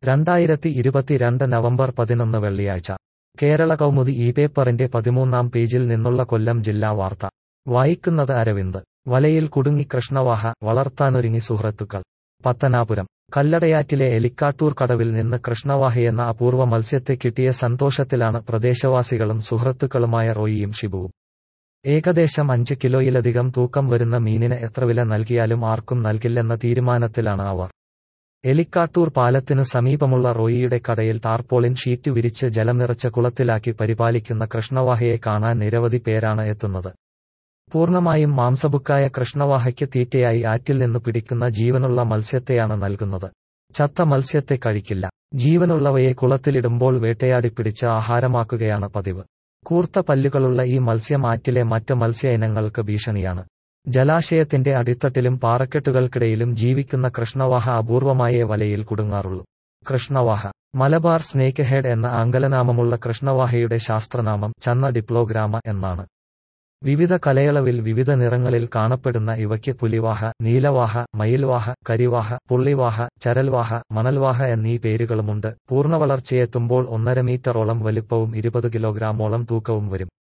2022 November 11 വെള്ളിയാഴ്ച കേരള കൗമുദി ഈ പേപ്പറിന്റെ 13-ാം പേജിൽ നിന്നുള്ള കൊല്ലം ജില്ലാ വാർത്ത വായിക്കുന്നത് അരവിന്ദ്. വലയിൽ കുടുങ്ങി കൃഷ്ണവാഹ, വളർത്താനൊരുങ്ങി സുഹൃത്തുക്കൾ. പത്തനാപുരം കല്ലടയാറ്റിലെ എലിക്കാട്ടൂർ കടവിൽ നിന്ന് കൃഷ്ണവാഹയെന്ന അപൂർവ മത്സ്യത്തെ കിട്ടിയ സന്തോഷത്തിലാണ് പ്രദേശവാസികളും സുഹൃത്തുക്കളുമായ റോയിയും ഷിബുവും. ഏകദേശം 5 കിലോയിലധികം തൂക്കം വരുന്ന മീനിന് എത്ര വില നൽകിയാലും ആർക്കും നൽകില്ലെന്ന തീരുമാനത്തിലാണ് അവർ. എലിക്കാട്ടൂർ പാലത്തിനു സമീപമുള്ള റോയിയുടെ കടയിൽ ടാർപോളിൻ ഷീറ്റ് വിരിച്ച് ജലം നിറച്ച കുളത്തിലാക്കി പരിപാലിക്കുന്ന കൃഷ്ണവാഹയെ കാണാൻ നിരവധി പേരാണ് എത്തുന്നത്. പൂർണ്ണമായും മാംസഭുക്കായ കൃഷ്ണവാഹയ്ക്ക് തീറ്റയായി ആറ്റിൽ നിന്ന് പിടിക്കുന്ന ജീവനുള്ള മത്സ്യത്തെയാണ് നൽകുന്നത്. ചത്ത മത്സ്യത്തെ കഴിക്കില്ല. ജീവനുള്ളവയെ കുളത്തിലിടുമ്പോൾ വേട്ടയാടി പിടിച്ച് ആഹാരമാക്കുകയാണ് പതിവ്. കൂർത്ത പല്ലുകളുള്ള ഈ മത്സ്യം ആറ്റിലെ മറ്റ് മത്സ്യ ഇനങ്ങൾക്ക് ഭീഷണിയാണ്. ജലാശയത്തിന്റെ അടിത്തട്ടിലും പാറക്കെട്ടുകൾക്കിടയിലും ജീവിക്കുന്ന കൃഷ്ണവാഹ അപൂർവമായേ വലയിൽ കുടുങ്ങാറുള്ളൂ. കൃഷ്ണവാഹ മലബാർ സ്നേക്ക് ഹെഡ് എന്ന ആംഗലനാമമുള്ള കൃഷ്ണവാഹയുടെ ശാസ്ത്രനാമം ചന്ന ഡിപ്ലോഗ്രാമ എന്നാണ്. വിവിധ കലയളവിൽ വിവിധ നിറങ്ങളിൽ കാണപ്പെടുന്ന ഇവയ്ക്ക് പുലിവാഹ, നീലവാഹ, മയിൽവാഹ, കരിവാഹ, പുള്ളിവാഹ, ചരൽവാഹ, മണൽവാഹ എന്നീ പേരുകളുമുണ്ട്. പൂർണ്ണവളർച്ചയെത്തുമ്പോൾ 1.5 മീറ്ററോളം വലിപ്പവും 20 കിലോഗ്രാമോളം തൂക്കവും വരും.